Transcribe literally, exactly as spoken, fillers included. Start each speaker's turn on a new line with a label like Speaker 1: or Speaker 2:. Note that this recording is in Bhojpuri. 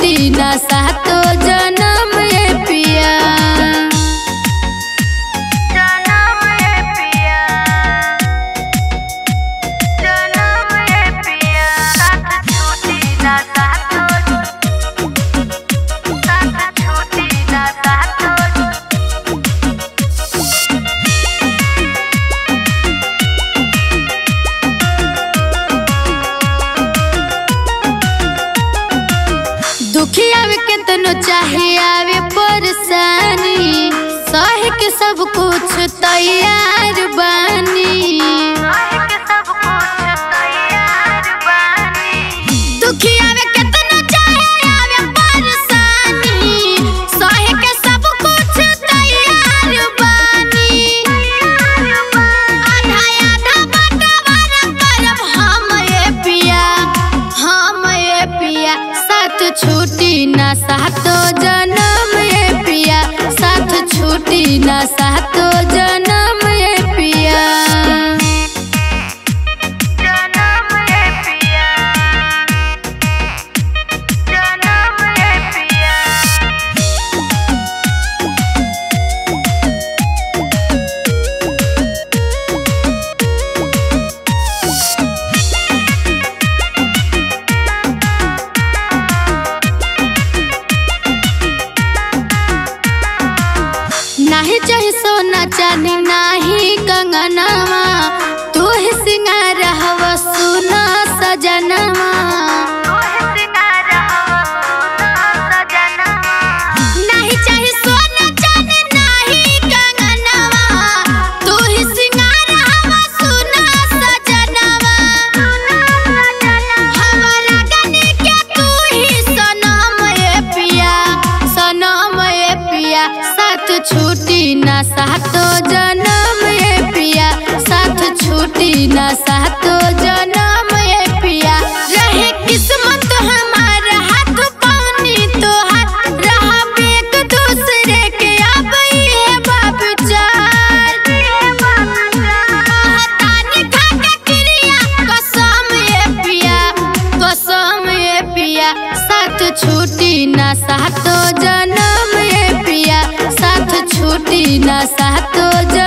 Speaker 1: छूटी ना सातो जन्म ये पिया। दुखी आवे केतनो चाहे आवे परेशानी, सह के सब कुछ तैयार बानी। दुखी आवे केतनो चाहे आवे परेशानी, सह के सब कुछ तैयार बानी। आधा आधा बंटवारा करब हम ये पिया, हम ये पिया। साथ छूटी ना सातो जन्म ये पिया, साथ छूटी ना सातो जन्म ये पिया। नाही चाहे सोना चांदी नाही कंगनवा, तू ही सिंगार हवा सुना सजनवा। नहीं चाहे सोना चांदी नहीं कंगनवा, तू ही सिंगार हवा सुना सजनवा। हमारा गनी के तू ही सनम ये पिया, सनम ये पिया। साथ छूटी ना सातो जन्म ये पिया, साथ छूटी ना सातो जन्म ये पिया। रहे किस्मत हमार हाथ पानी तो हाथ, रहा एक दूसरे के अब ये बाबूचार। कहतानी खा के क्रिया कसम ये पिया, कसम ये पिया। साथ छूटी ना सातो जन्म ये पिया, साथ छूटी ना सातो।